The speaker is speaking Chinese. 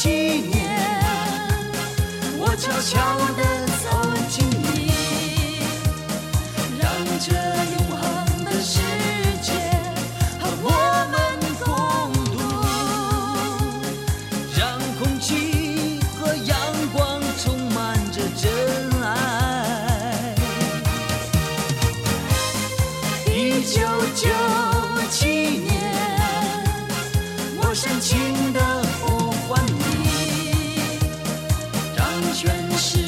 年，我悄悄地走近你，让这永恒的世界和我们共度，让空气和阳光充满着真爱。1997年，我深情地呼唤你，让全世